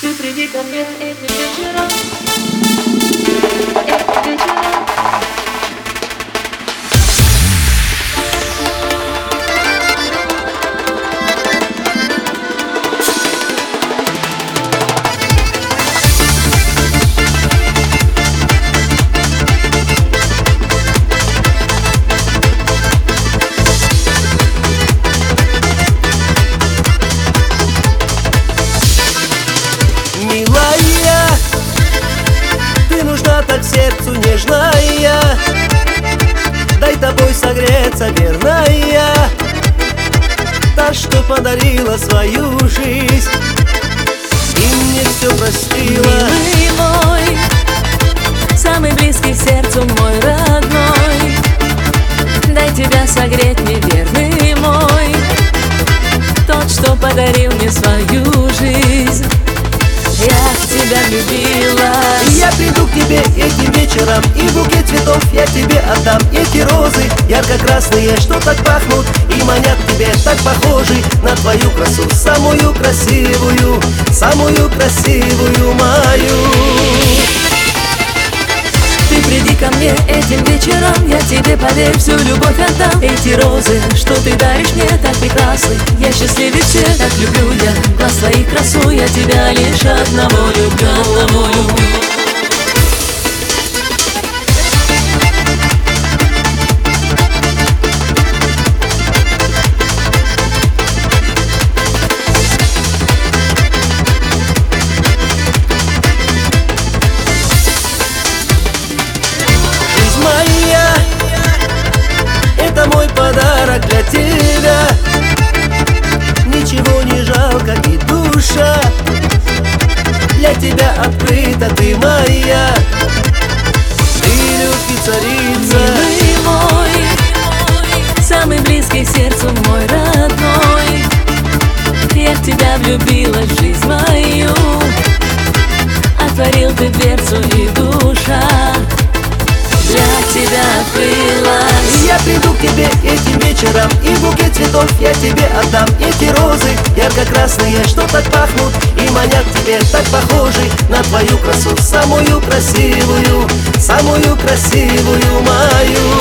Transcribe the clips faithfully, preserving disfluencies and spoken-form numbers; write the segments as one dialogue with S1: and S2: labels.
S1: Ты приди ко мне этим вечером, этим вечером.
S2: Милая, ты нужна так сердцу нежная, дай тобой согреться, верная, та, что подарила свою жизнь и мне все простила.
S3: Милый мой, самый близкий сердцу мой родной, дай тебя согреть, неверный мой, тот, что подарил мне свою жизнь. Я в тебя влюбилась.
S2: Я приду к тебе этим вечером, и букет цветов я тебе отдам. Эти розы ярко-красные, что так пахнут и манят к тебе, так похожи на твою красу, самую красивую, самую красивую мою.
S3: Ты приди ко мне этим вечером, я тебе, поверь, всю любовь отдам. Эти розы, что ты даришь мне, так прекрасны, я счастливее всех, так люблю я. Глаз твоих красу, я тебя лишь одного люблю, одного люблю.
S2: Моя, это мой подарок для тебя. Ничего не жалко и душа для тебя открыта, ты моя. Ты любви царица.
S3: Милый мой, самый близкий сердцу мой родной, я в тебя влюбилась, в жизнь мою, отворил ты дверцу и душа для тебя открылась.
S2: Я приду к тебе этим вечером, и букет цветов я тебе отдам. Эти розы ярко-красные, что так пахнут и манят к тебе, так похожи на твою красу, самую красивую, самую красивую мою.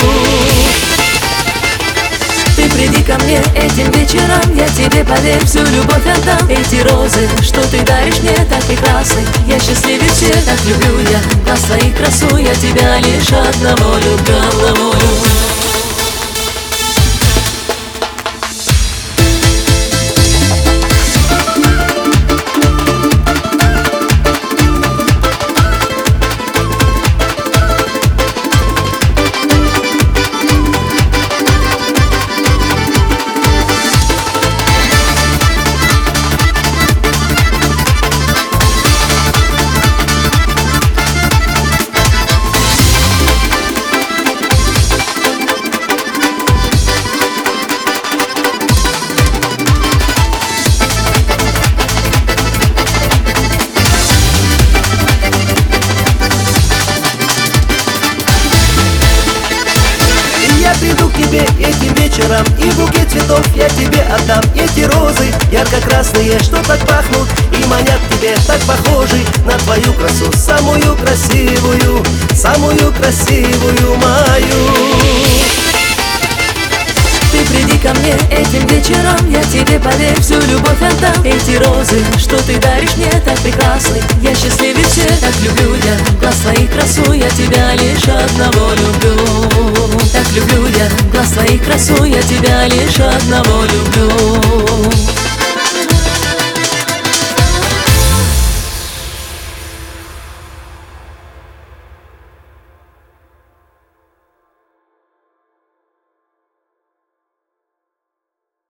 S3: Ты приди ко мне этим вечером, я тебе, поверь, всю любовь отдам. Эти розы, что ты даришь мне, так прекрасны, я счастливее всех, так люблю я. Глаз твоих красу, я тебя лишь одного люблю, одного люблю.
S2: Приду к тебе этим вечером, и букет цветов я тебе отдам. Эти розы ярко-красные, что так пахнут и манят к тебе, так похожи на твою красу, самую красивую, самую красивую мою.
S3: Ты приди ко мне этим вечером, я тебе, поверь, всю любовь отдам. Эти розы, что ты даришь мне, так прекрасны, я счастливее всех, так люблю я. Глаз твоих красу, я тебя лишь одного люблю, так люблю я. Глаз твоих красу, я тебя лишь одного люблю.